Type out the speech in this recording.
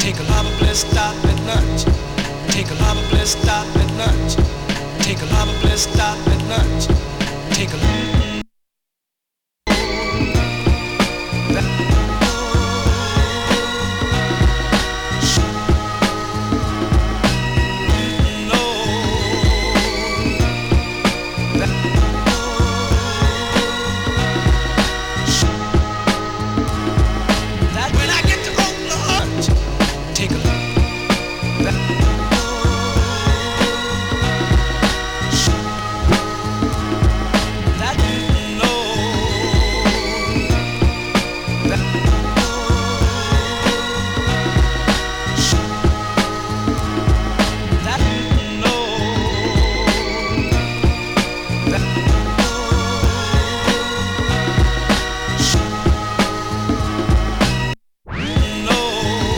Take a lava bliss stop at lunch. Take a lava bliss stop at lunch. Take a lava bliss stop at lunch. Take a